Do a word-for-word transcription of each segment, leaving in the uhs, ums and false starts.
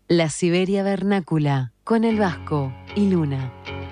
La Siberia Vernácula, con el Vasco y Luna.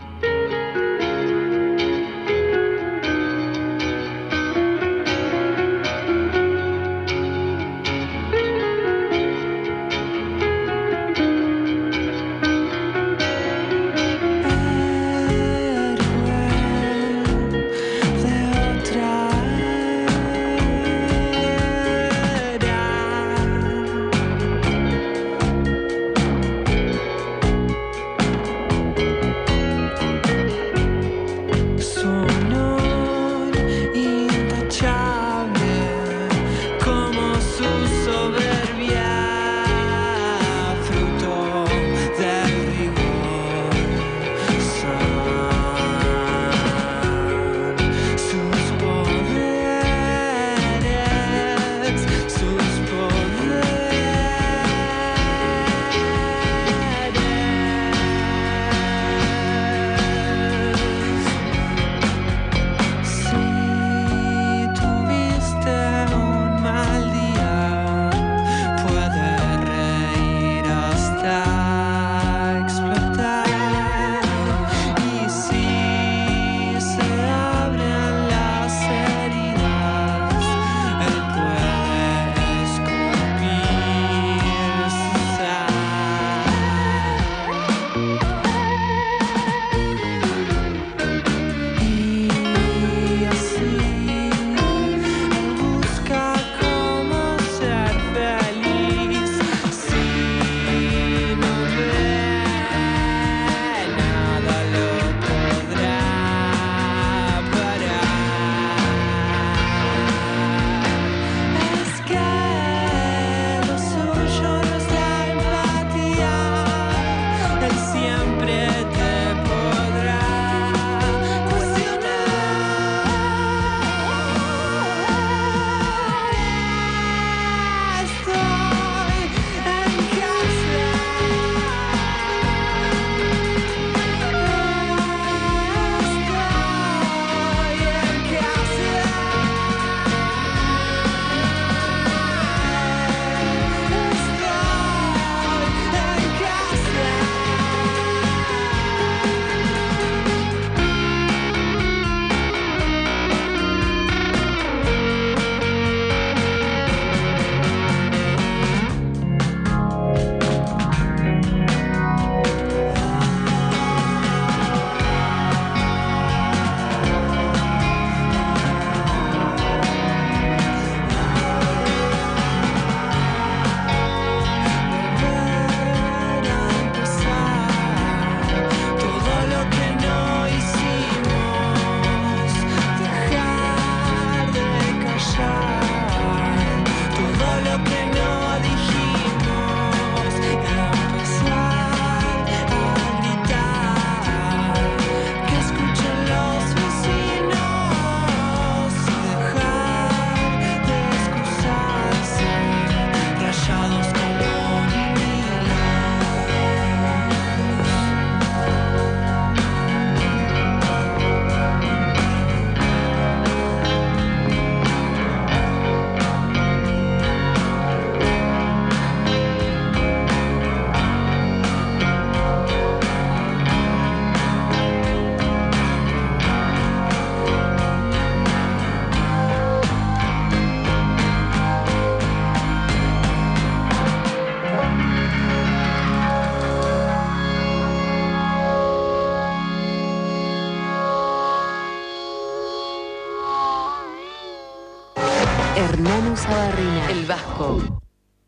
Hernán Sabarrina, el Vasco.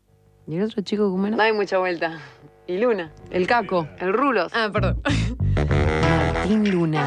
¿Y el otro chico cómo era? No hay mucha vuelta. Y Luna. El Caco. El Rulos. Ah, perdón. Martín Luna.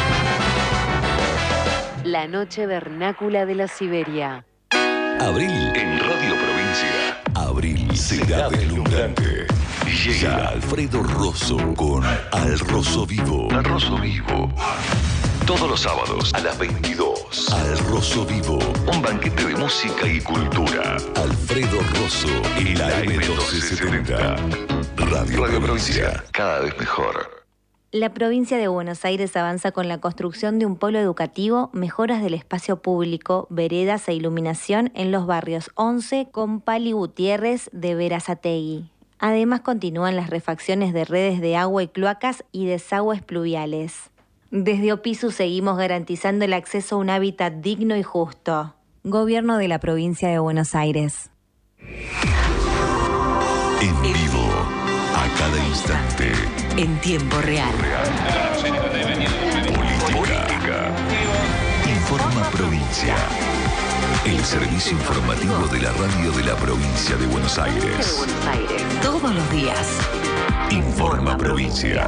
La noche vernácula de la Siberia. Abril en Radio Provincia. Abril será deslumbrante. Llega Alfredo Rosso con Al Rosso Vivo. Al Rosso Vivo. Todos los sábados a las veintidós. Al Rosso Vivo. Un banquete de música y cultura. Alfredo Rosso y la M doce setenta. Radio, Radio Provincia. Cada vez mejor. La provincia de Buenos Aires avanza con la construcción de un polo educativo, mejoras del espacio público, veredas e iluminación en los barrios once, Compal y Gutiérrez de Berazategui. Además, continúan las refacciones de redes de agua y cloacas y desagües pluviales. Desde Opisu seguimos garantizando el acceso a un hábitat digno y justo. Gobierno de la Provincia de Buenos Aires. En vivo, a cada instante. En tiempo real. Política. Informa Provincia. El servicio informativo de la radio de la Provincia de Buenos Aires. Todos los días. Informa Provincia.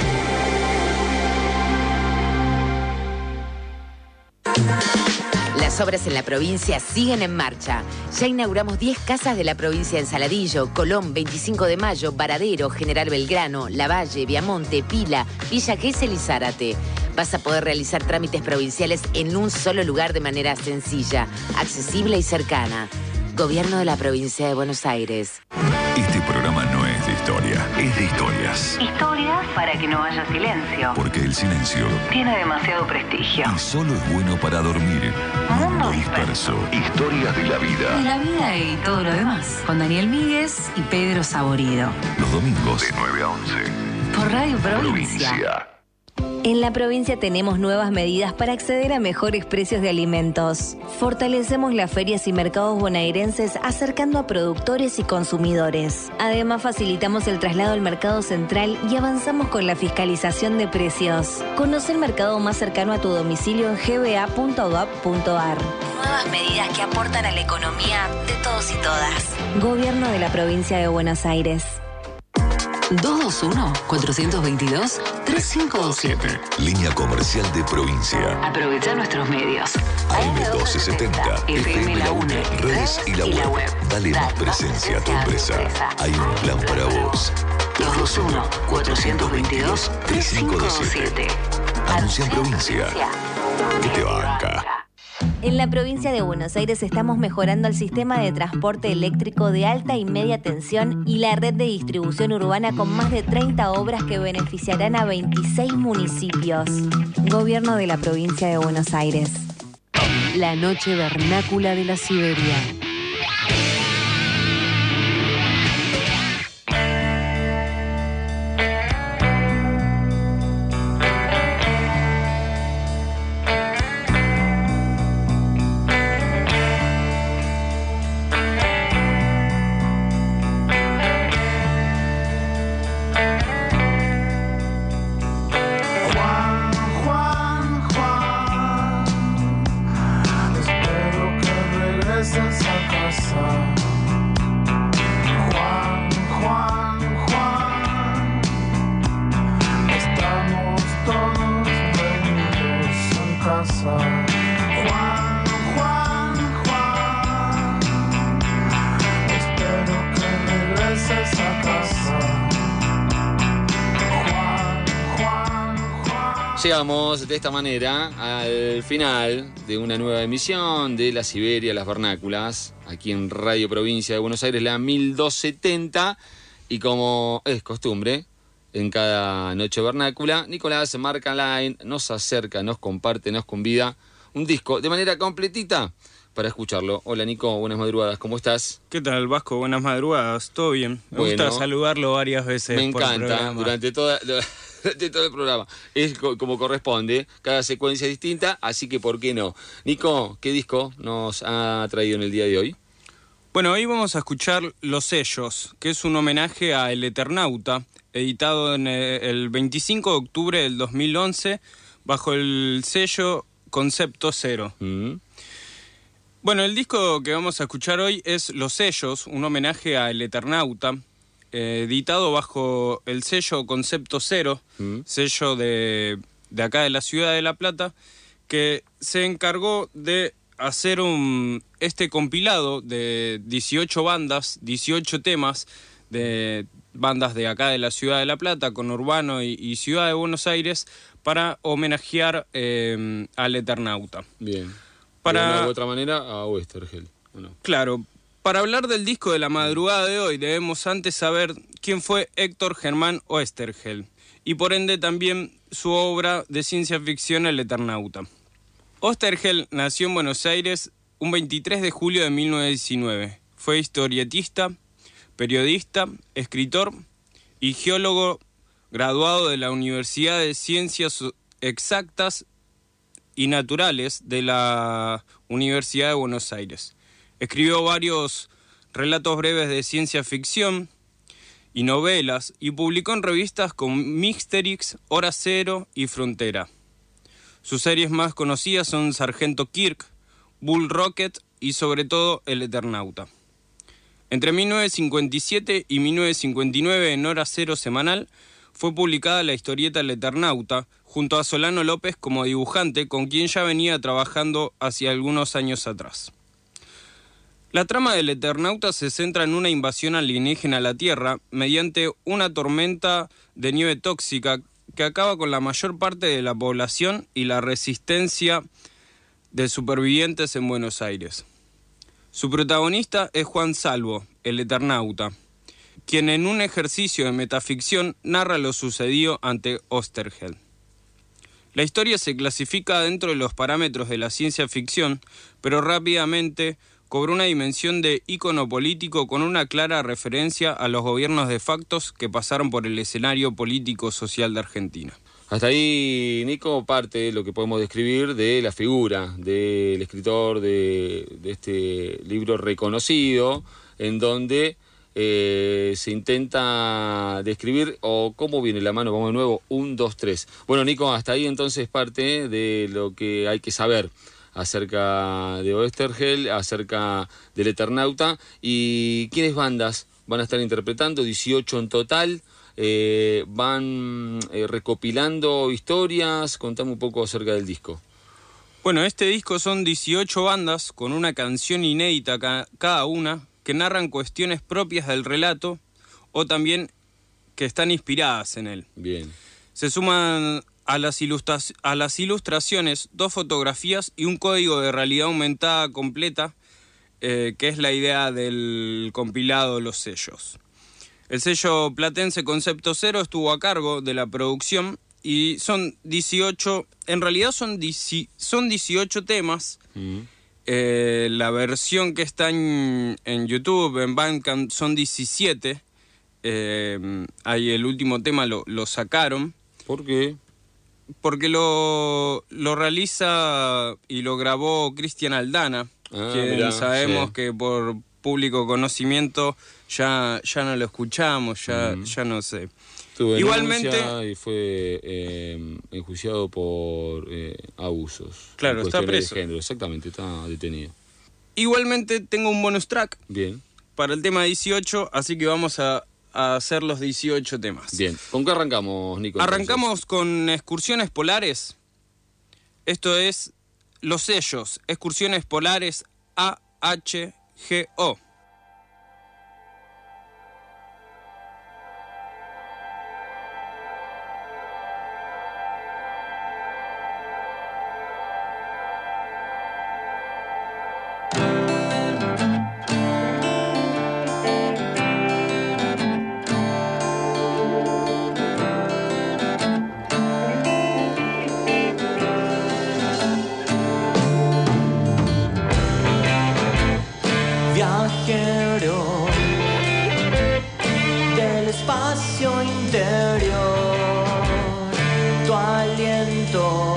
Las obras en la provincia siguen en marcha. Ya inauguramos diez casas de la provincia en Saladillo, Colón, veinticinco de mayo, Varadero, General Belgrano, Lavalle, Viamonte, Pila, Villa Gesell y Zárate. Vas a poder realizar trámites provinciales en un solo lugar de manera sencilla, accesible y cercana. Gobierno de la Provincia de Buenos Aires. Este programa no es de historia, es de historias. Historias para que no haya silencio. Porque el silencio Tiene demasiado prestigio. y solo es bueno para dormir. Mundo disperso. Historias de la Y vida. la vida y todo lo demás. Con Daniel Míguez y Pedro Saborido. Los domingos de nueve a once. Por Radio Provincia. Provincia. En la provincia tenemos nuevas medidas para acceder a mejores precios de alimentos. Fortalecemos las ferias y mercados bonaerenses acercando a productores y consumidores. Además, facilitamos el traslado al mercado central y avanzamos con la fiscalización de precios. Conoce el mercado más cercano a tu domicilio en g b a punto gov punto a r. Nuevas medidas que aportan a la economía de todos y todas. Gobierno de la Provincia de Buenos Aires. dos dos uno, cuatro dos dos, tres cinco dos siete. Línea comercial de provincia. Aprovecha nuestros medios. A M doce setenta, F M La UNE, redes y la web. Dale más presencia a tu empresa. Hay un plan para vos. dos dos uno, cuatro dos dos, tres cinco dos siete. Anuncia en provincia. ¿Qué te banca? En la provincia de Buenos Aires estamos mejorando el sistema de transporte eléctrico de alta y media tensión y la red de distribución urbana con más de treinta obras que beneficiarán a veintiséis municipios. Gobierno de la Provincia de Buenos Aires. La noche vernácula de la Siberia. Llegamos de esta manera al final de una nueva emisión de La Siberia, las Vernáculas, aquí en Radio Provincia de Buenos Aires, la mil doscientos setenta, y como es costumbre, en cada noche vernácula, Nicolás Marcaline nos acerca, nos comparte, nos convida un disco de manera completita para escucharlo. Hola Nico, buenas madrugadas, ¿cómo estás? ¿Qué tal, Vasco? Buenas madrugadas, ¿todo bien? Me Bueno, gusta saludarlo varias veces. Me por encanta, programa. durante toda... de todo el programa. Es co- como corresponde, cada secuencia distinta, así que ¿por qué no? Nico, ¿qué disco nos ha traído en el día de hoy? Bueno, hoy vamos a escuchar Los Sellos, que es un homenaje a El Eternauta, editado en el veinticinco de octubre del dos mil once, bajo el sello Concepto Cero. Mm. Bueno, el disco que vamos a escuchar hoy es Los Sellos, un homenaje a El Eternauta, Eh, editado bajo el sello Concepto Cero, Mm. sello de, de acá de la ciudad de La Plata, que se encargó de hacer un este compilado de dieciocho bandas, dieciocho temas de bandas de acá de la ciudad de La Plata, con Urbano y, y Ciudad de Buenos Aires, para homenajear eh, al Eternauta. Bien. Para- De una u otra manera, a Westergel, ¿o no? Claro. Para hablar del disco de la madrugada de hoy, debemos antes saber quién fue Héctor Germán Oesterhel, y por ende también su obra de ciencia ficción El Eternauta. Oesterhel nació en Buenos Aires un veintitrés de julio de mil novecientos diecinueve. Fue historietista, periodista, escritor y geólogo graduado de la Universidad de Ciencias Exactas y Naturales de la Universidad de Buenos Aires. Escribió varios relatos breves de ciencia ficción y novelas y publicó en revistas como Mixterix, Hora Cero y Frontera. Sus series más conocidas son Sargento Kirk, Bull Rocket y sobre todo El Eternauta. Entre mil novecientos cincuenta y siete y mil novecientos cincuenta y nueve en Hora Cero semanal fue publicada la historieta El Eternauta junto a Solano López como dibujante, con quien ya venía trabajando hacia algunos años atrás. La trama del Eternauta se centra en una invasión alienígena a la Tierra mediante una tormenta de nieve tóxica que acaba con la mayor parte de la población y la resistencia de supervivientes en Buenos Aires. Su protagonista es Juan Salvo, el Eternauta, quien en un ejercicio de metaficción narra lo sucedido ante Oesterheld. La historia se clasifica dentro de los parámetros de la ciencia ficción, pero rápidamente cobró una dimensión de ícono político con una clara referencia a los gobiernos de factos que pasaron por el escenario político-social de Argentina. Hasta ahí, Nico, parte de lo que podemos describir de la figura del escritor de, de este libro reconocido, en donde eh, se intenta describir, o cómo viene la mano, vamos de nuevo, un, dos, tres. Bueno, Nico, hasta ahí entonces parte de lo que hay que saber acerca de Oesterheld, acerca del Eternauta, y quiénes bandas van a estar interpretando, dieciocho en total, eh, van eh, recopilando historias. Contame un poco acerca del disco. Bueno, este disco son dieciocho bandas con una canción inédita ca- cada una, que narran cuestiones propias del relato o también que están inspiradas en él. Bien. Se suman a las, ilustra- a las ilustraciones dos fotografías y un código de realidad aumentada completa, eh, que es la idea del compilado Los Sellos. El sello platense Concepto Cero estuvo a cargo de la producción y son dieciocho, en realidad son, dieci, son dieciocho temas. Mm. Eh, la versión que está en, en YouTube, en Bandcamp, son diecisiete. Eh, ahí el último tema lo, lo sacaron. ¿Por qué? Porque lo, lo realiza y lo grabó Cristian Aldana, ah, quien mirá, sabemos sí. que por público conocimiento ya, ya no lo escuchamos, ya, mm. ya no sé. Tuve Igualmente y fue eh, enjuiciado por eh, abusos. Claro, está preso. De género. Exactamente, está detenido. Igualmente tengo un bonus track. Bien. Para el tema dieciocho, así que vamos a, a hacer los dieciocho temas. Bien. ¿Con qué arrancamos, Nico? Arrancamos entonces? con Excursiones Polares. Esto es Los Sellos, Excursiones Polares A H G O. Viajero del espacio interior, tu aliento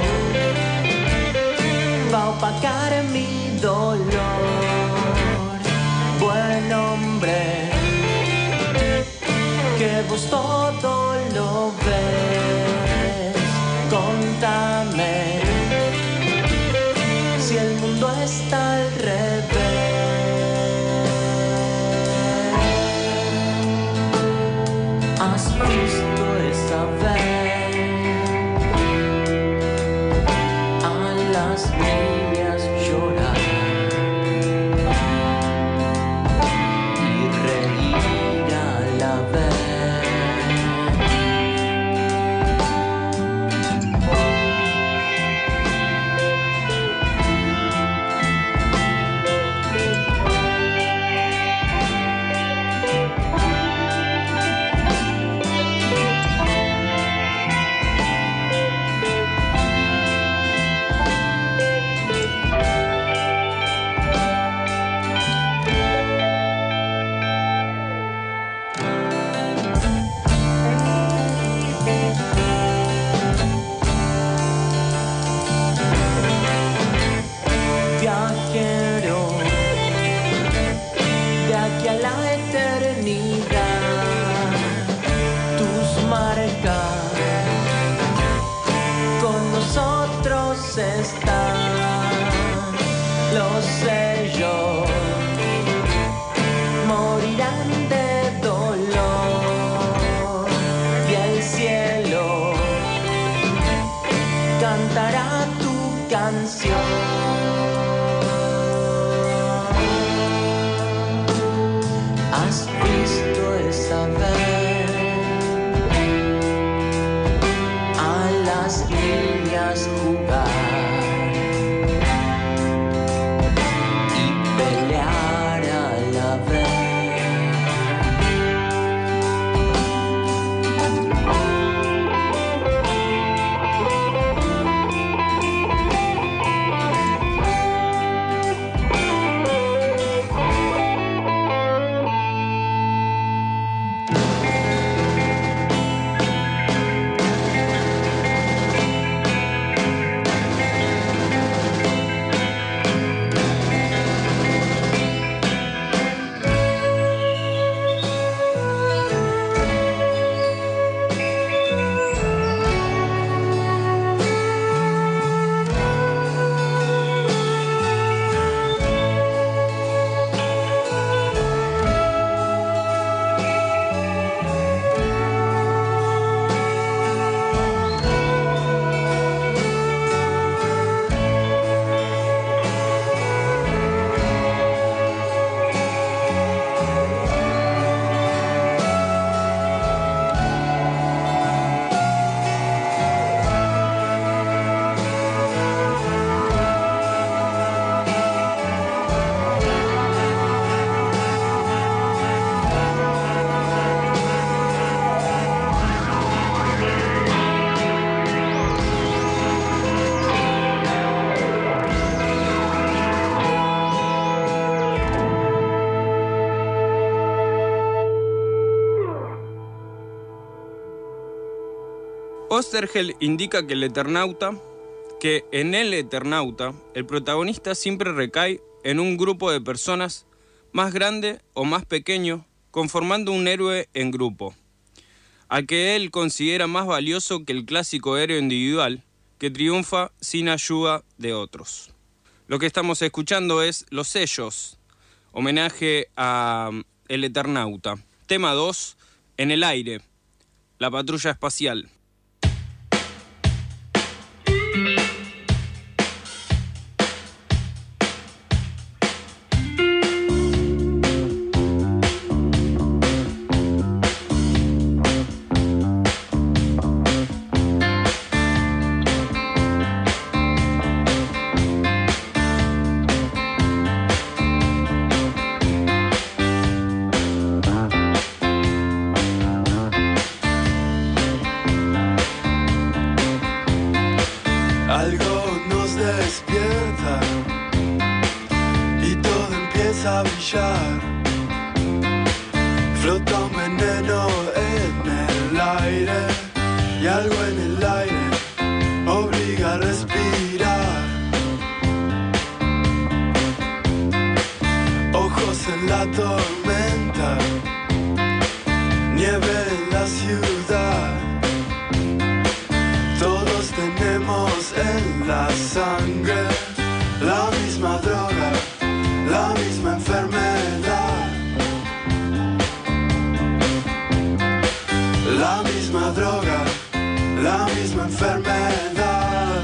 va a opacar mi dolor. Buen hombre, que vos todo lo ves, contame si el mundo está al revés. ¿Has visto esa vez a las niñas llorar? están los sellos, morirán de dolor y el cielo cantará tu canción. ¿Has visto esa vez a las niñas jugar y pelear a la vez? Oesterheld indica que el Eternauta, que en el Eternauta, el protagonista siempre recae en un grupo de personas más grande o más pequeño, conformando un héroe en grupo, al que él considera más valioso que el clásico héroe individual, que triunfa sin ayuda de otros. Lo que estamos escuchando es Los Sellos, homenaje a El Eternauta. Tema dos, En el aire, la patrulla espacial. Flota un veneno en el aire y algo en el aire obliga a respirar. Ojos en la tormenta, nieve en la ciudad. Todos tenemos en la sangre la misma droga, la misma enfermedad. La misma droga, la misma enfermedad.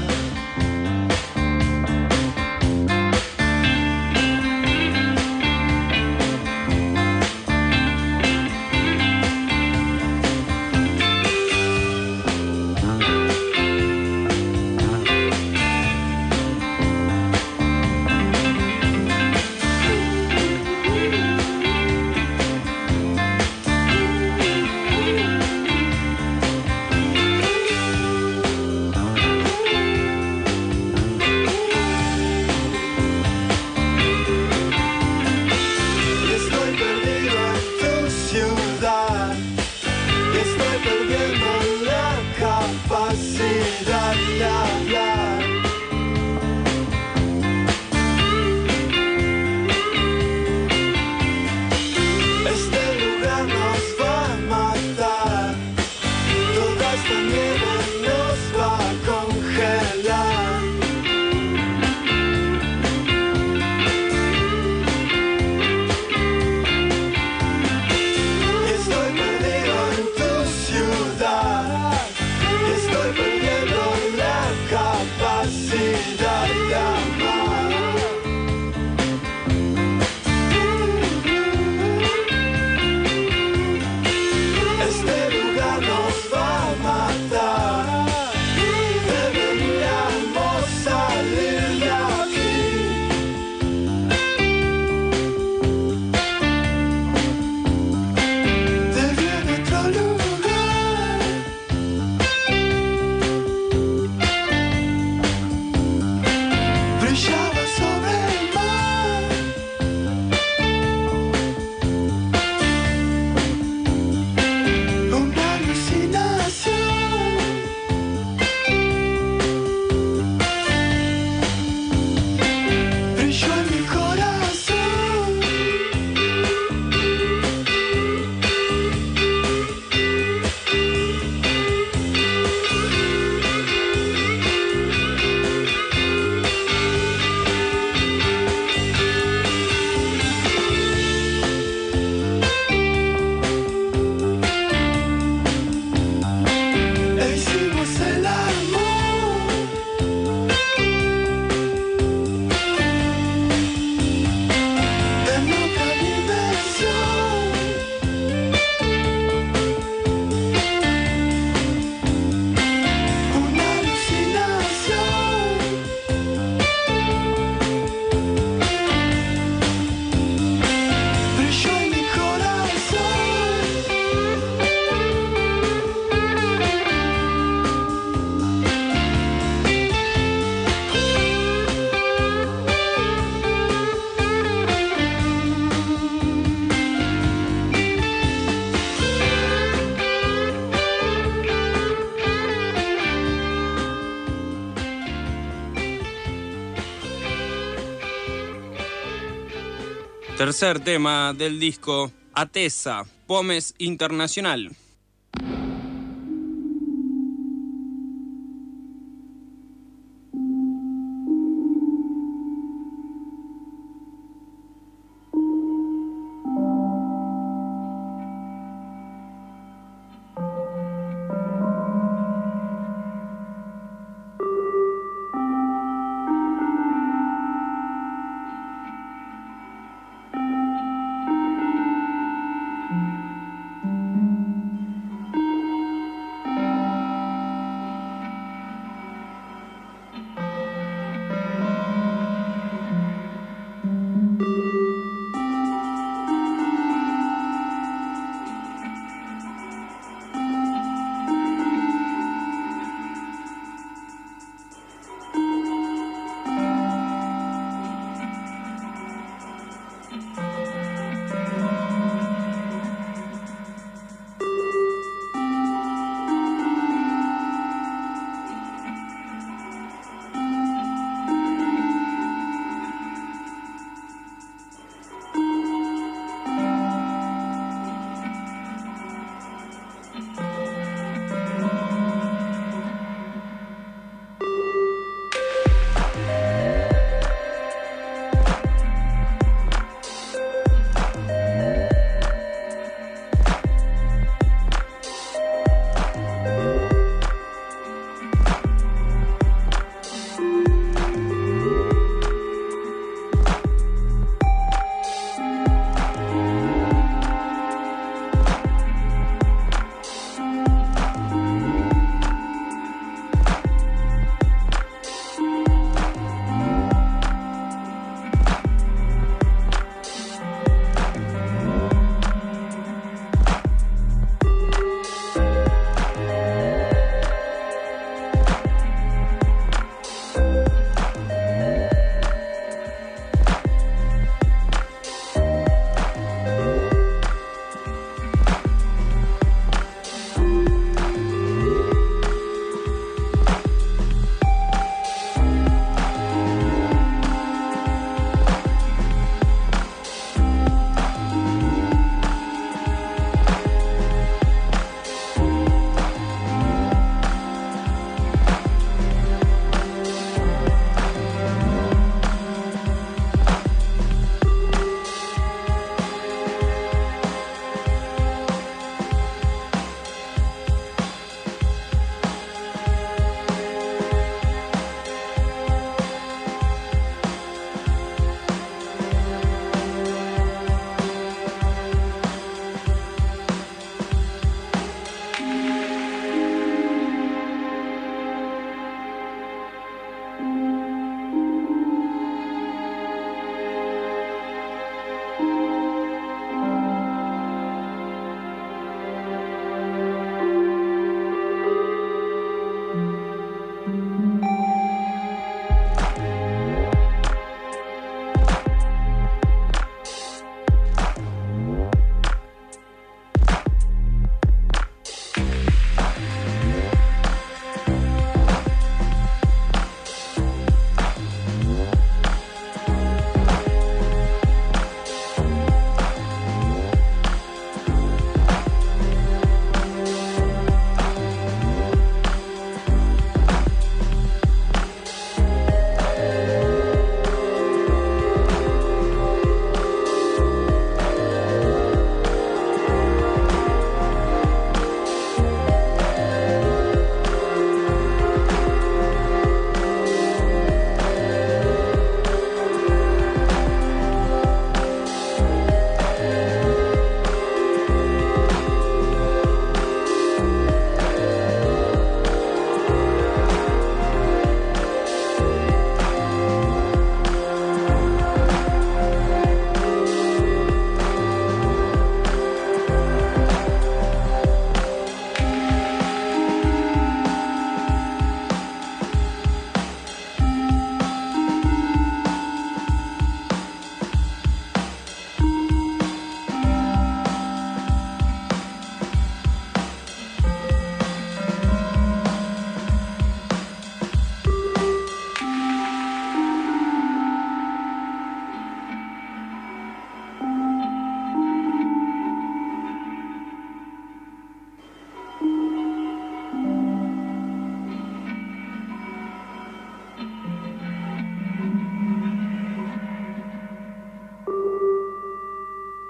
Tercer tema del disco, Atesa, Pomes Internacional.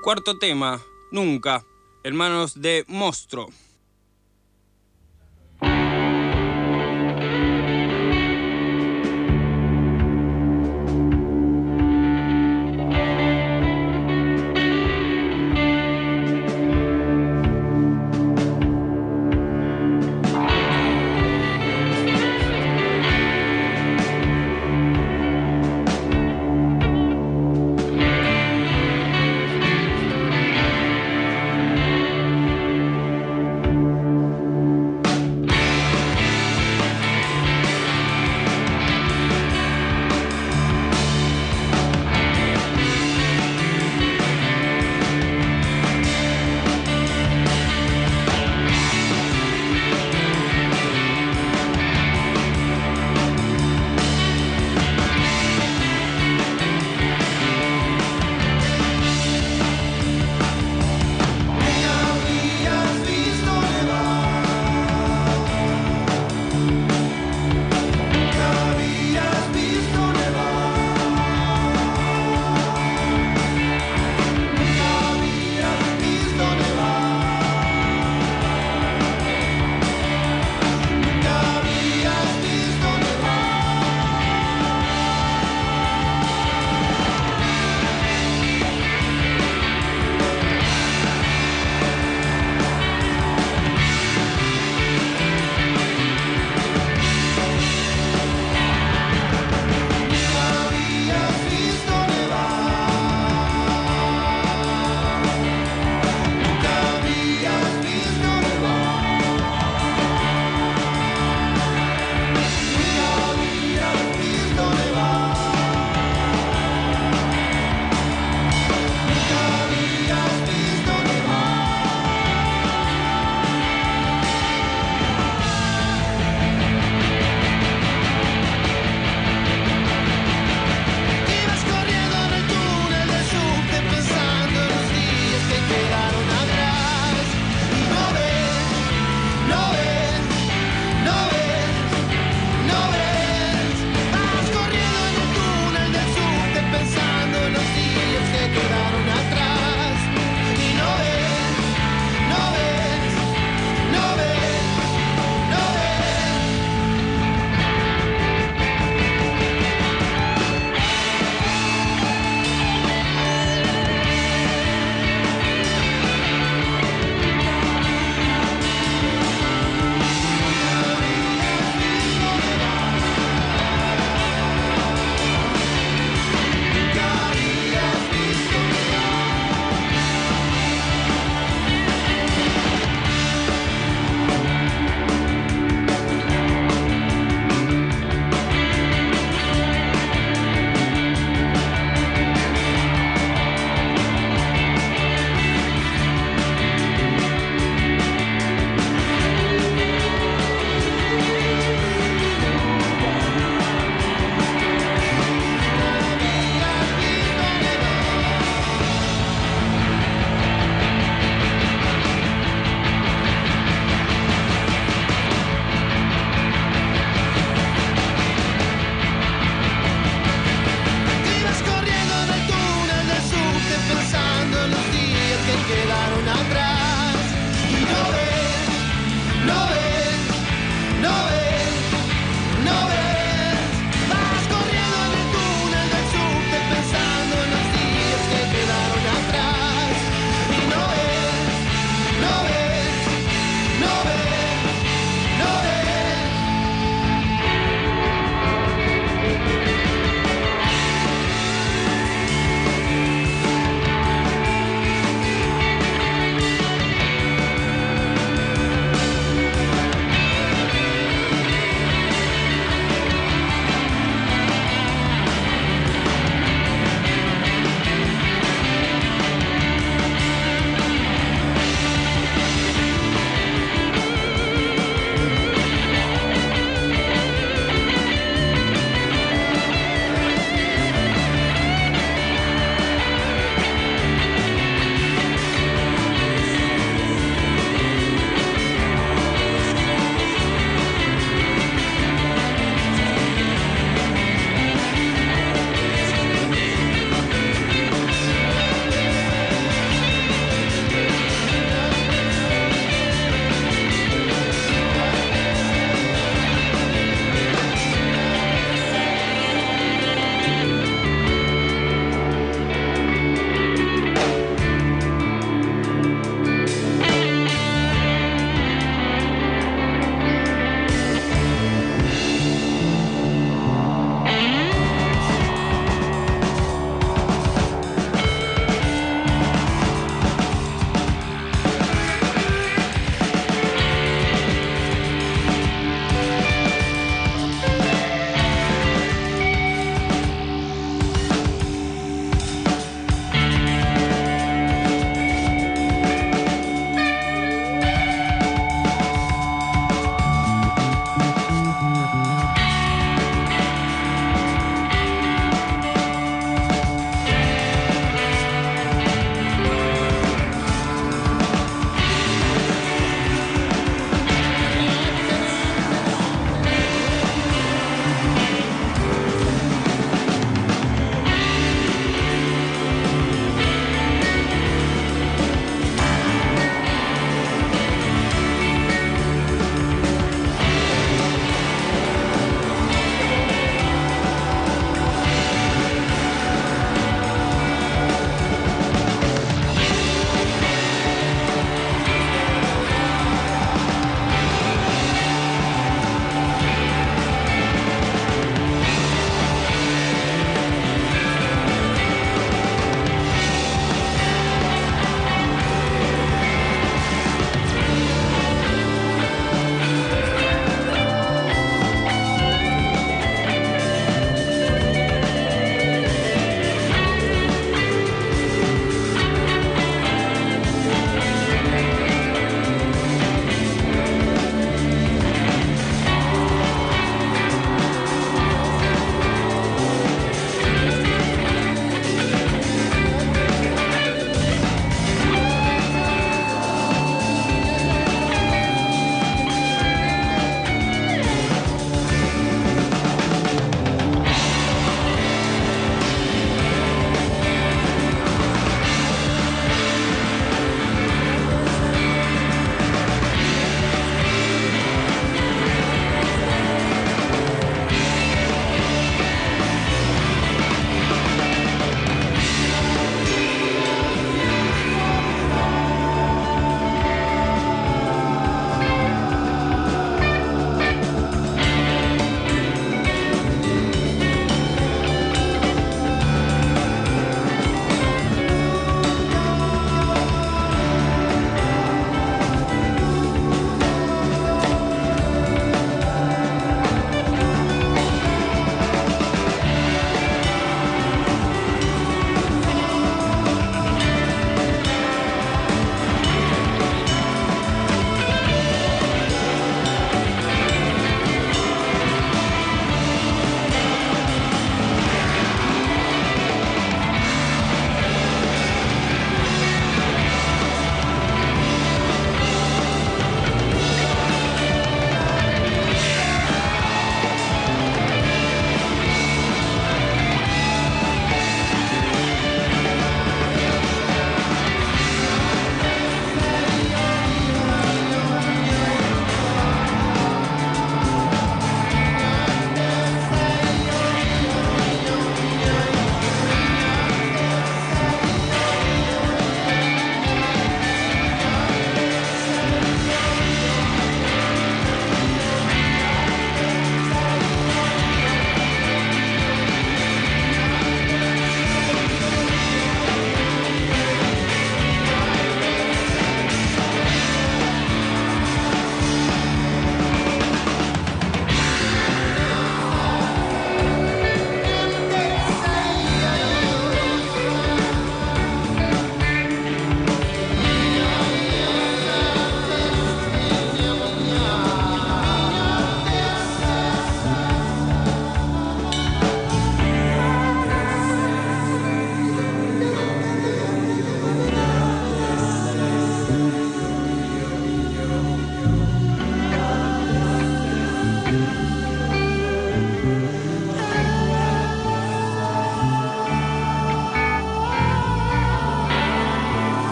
Cuarto tema, Nunca, Hermanos de Monstruo.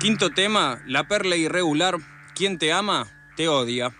Quinto tema, La Perla Irregular, quien te ama, te odia.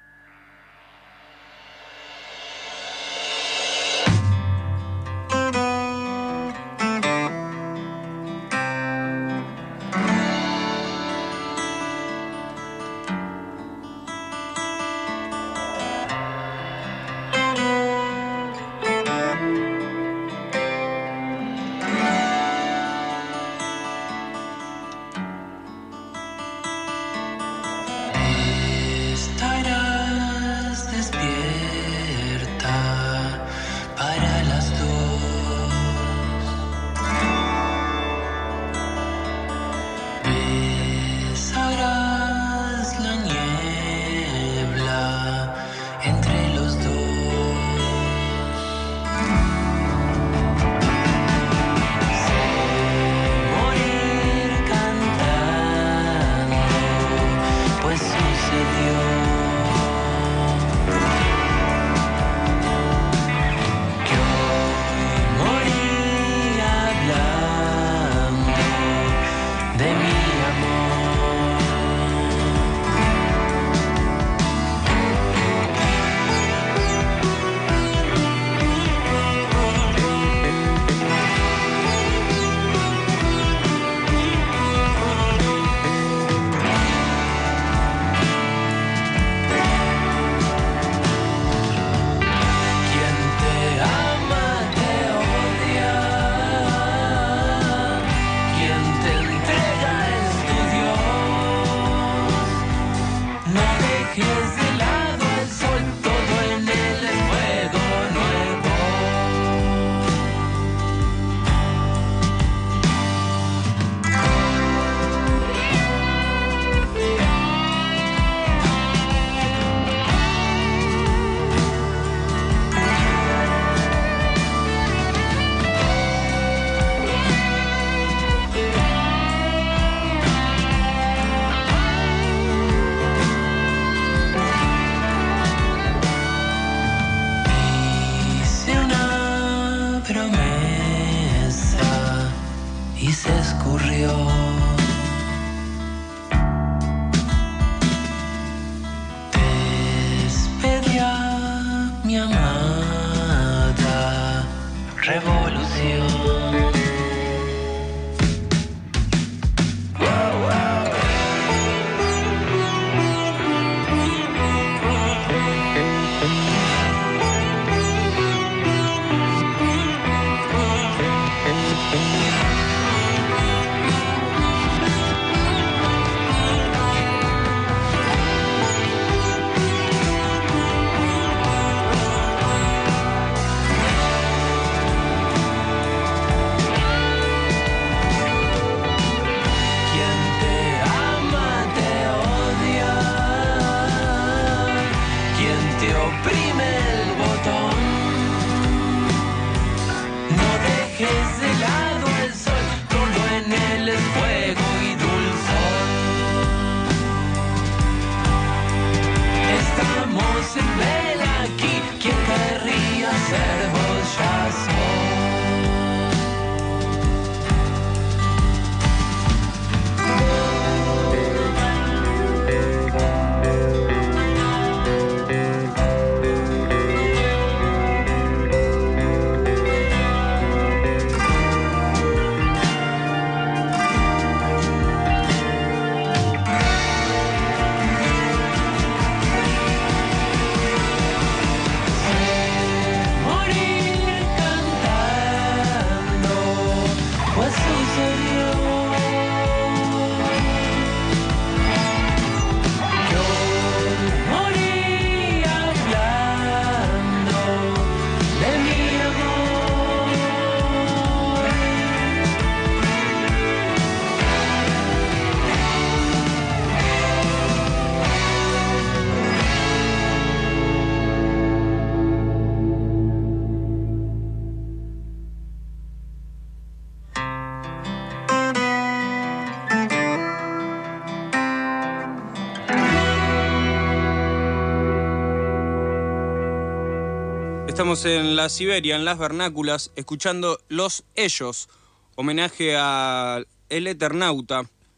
Estamos en la Siberia, en las vernáculas, escuchando Los Ellos, homenaje a El Eternauta,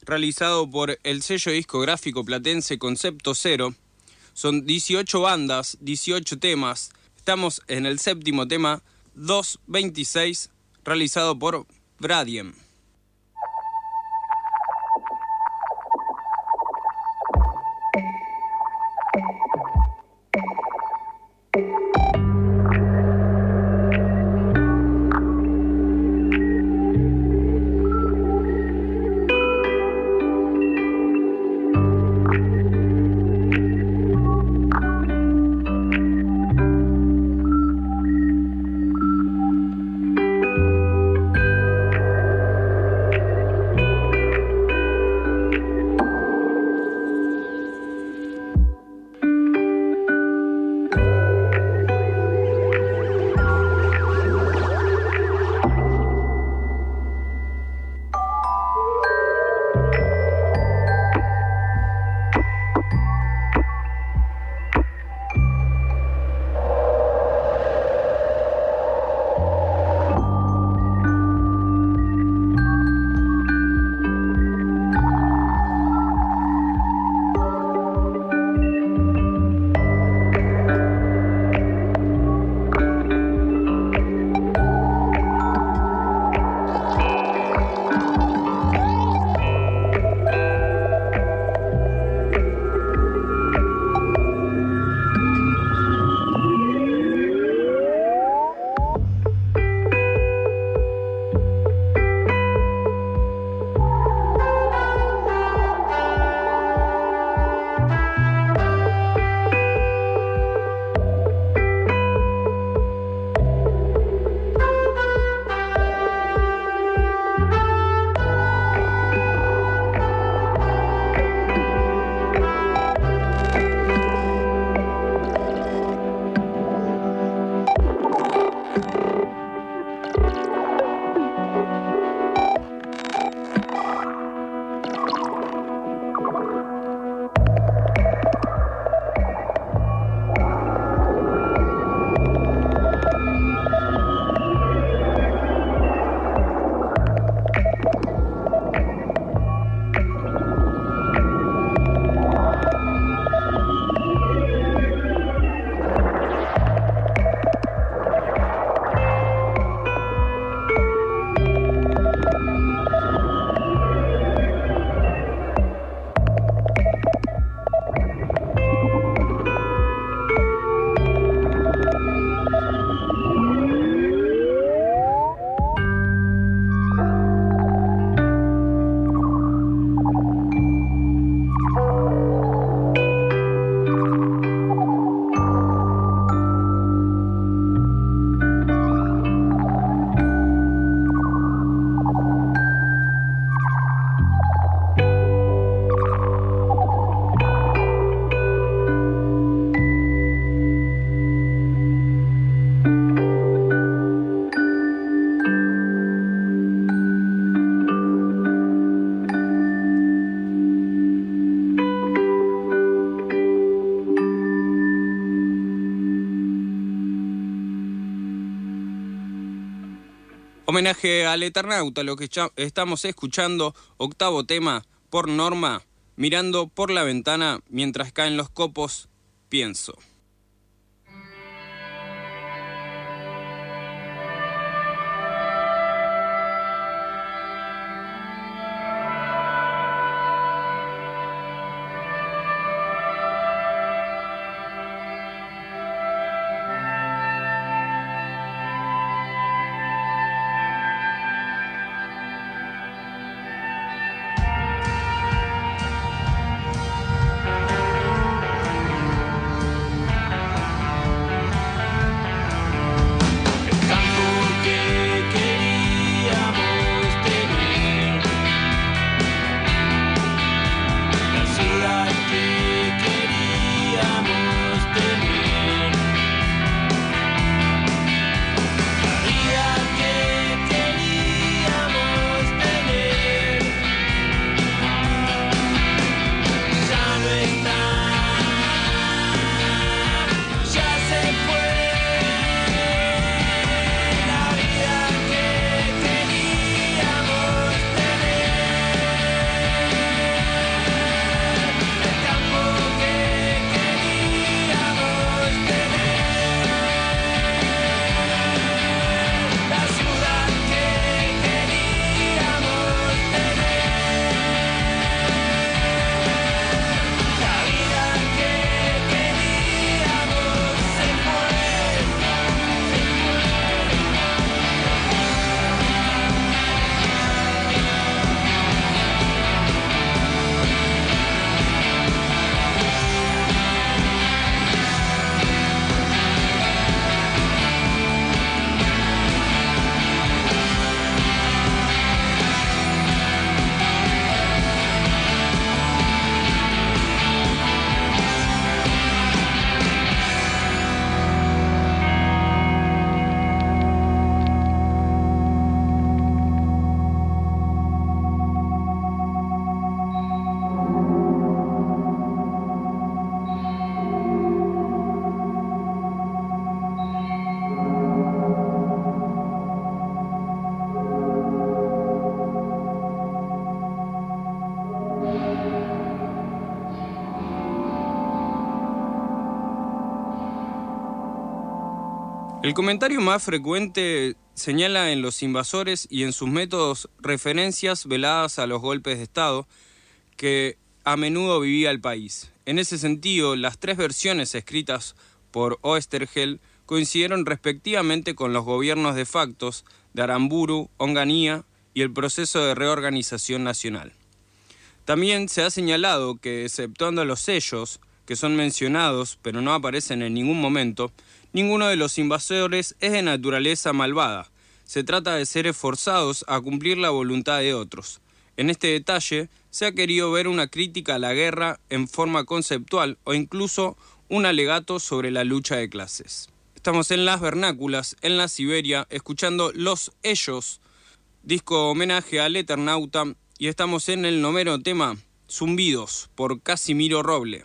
realizado por el sello discográfico platense Concepto Cero. Son dieciocho bandas, dieciocho temas. Estamos en el séptimo tema, dos veintiséis, realizado por Bradiem. Homenaje al Eternauta, lo que estamos escuchando, octavo tema, por Norma, mirando por la ventana mientras caen los copos, pienso. El comentario más frecuente señala en los invasores y en sus métodos referencias veladas a los golpes de Estado que a menudo vivía el país. En ese sentido, las tres versiones escritas por Oesterheld coincidieron respectivamente con los gobiernos de facto de Aramburu, Onganía y el proceso de reorganización nacional. También se ha señalado que, exceptuando los sellos, que son mencionados pero no aparecen en ningún momento, ninguno de los invasores es de naturaleza malvada. Se trata de seres forzados a cumplir la voluntad de otros. En este detalle se ha querido ver una crítica a la guerra en forma conceptual o incluso un alegato sobre la lucha de clases. Estamos en Las Vernáculas, en la Siberia, escuchando Los Ellos, disco homenaje al Eternauta, y estamos en el noveno tema, Zumbidos, por Casimiro Roble.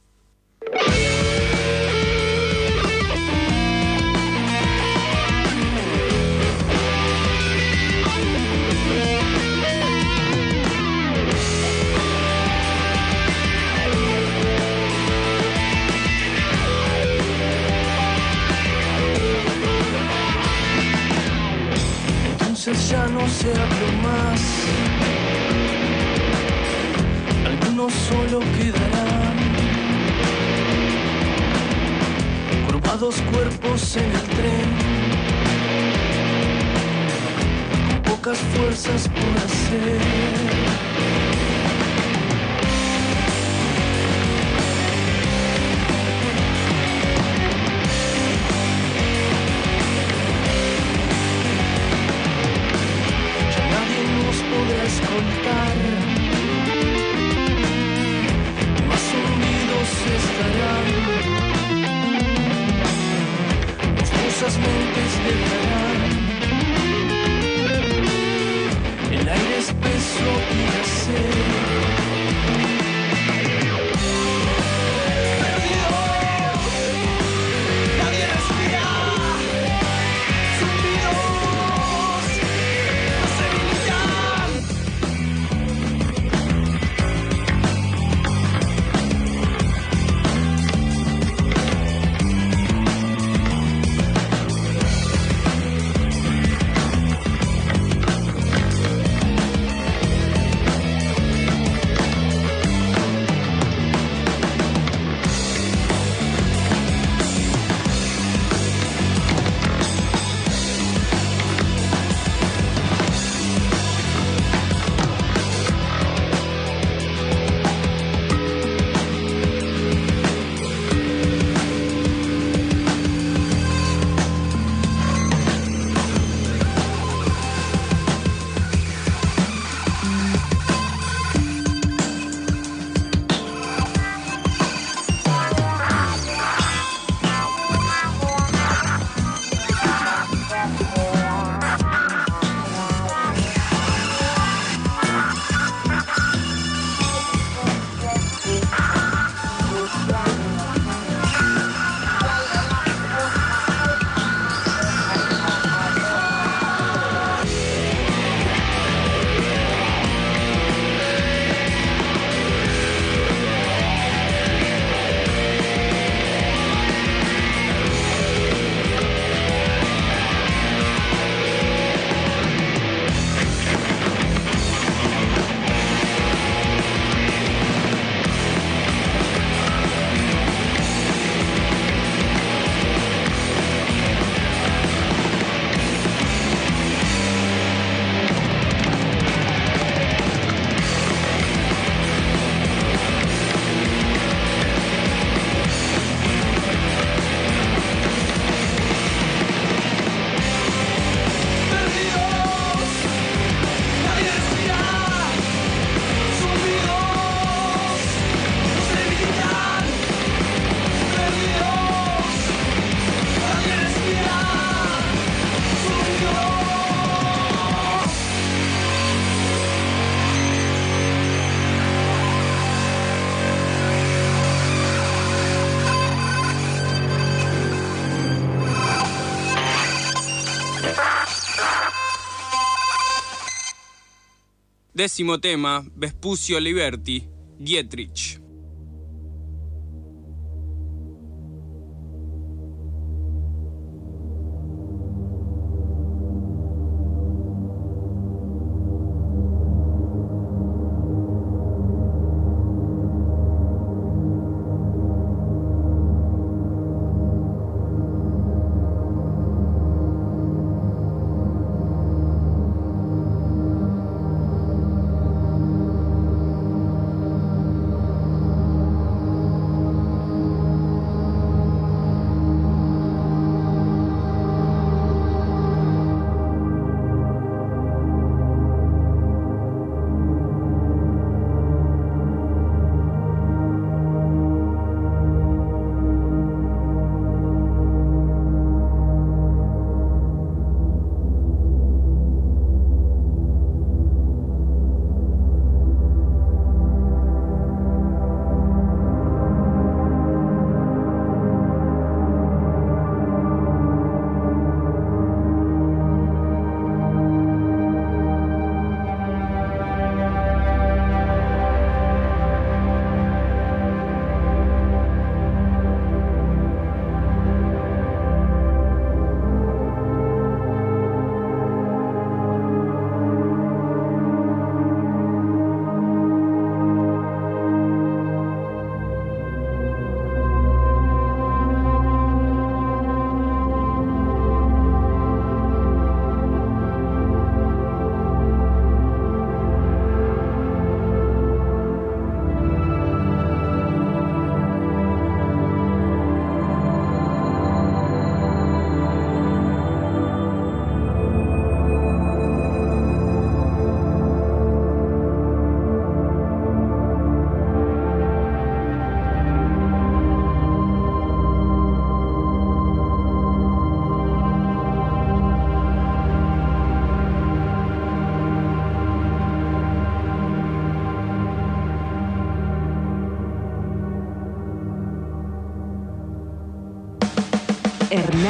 Ya no se abre más, algunos solo quedarán, curvados cuerpos en el tren, con pocas fuerzas por hacer. Escoltar, más hundidos estarán, confusas mentes dejarán el aire espeso y la sed. Décimo tema, Vespucio Liberty, Dietrich.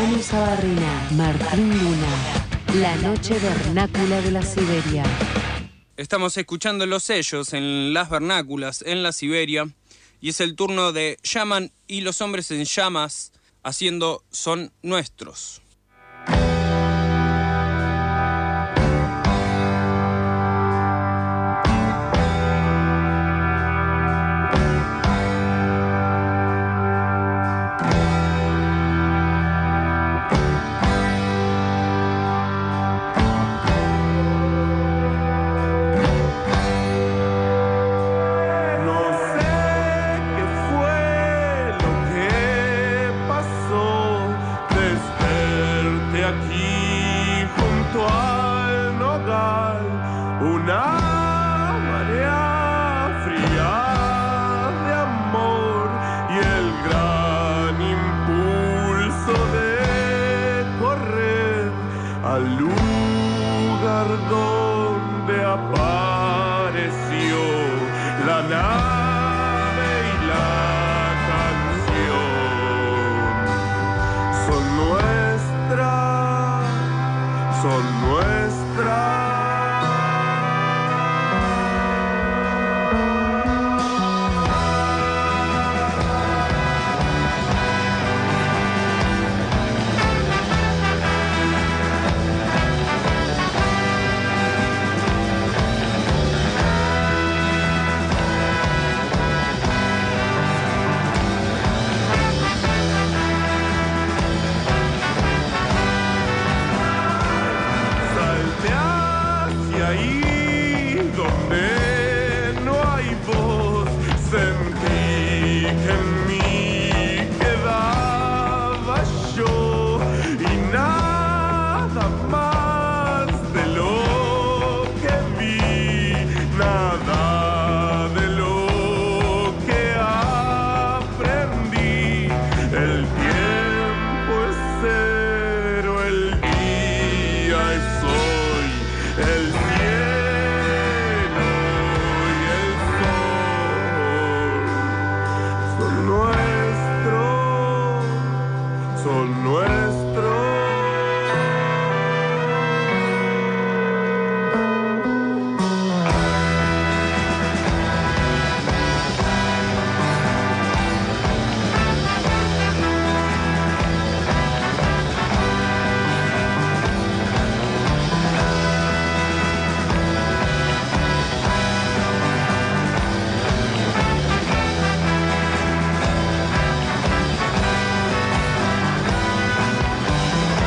Manu Sabarrina, Martín Luna. La noche vernácula de la Siberia. Estamos escuchando los sellos en las vernáculas, en la Siberia, y es el turno de Llaman y los hombres en llamas, haciendo Son Nuestros. Donde apareció la nave.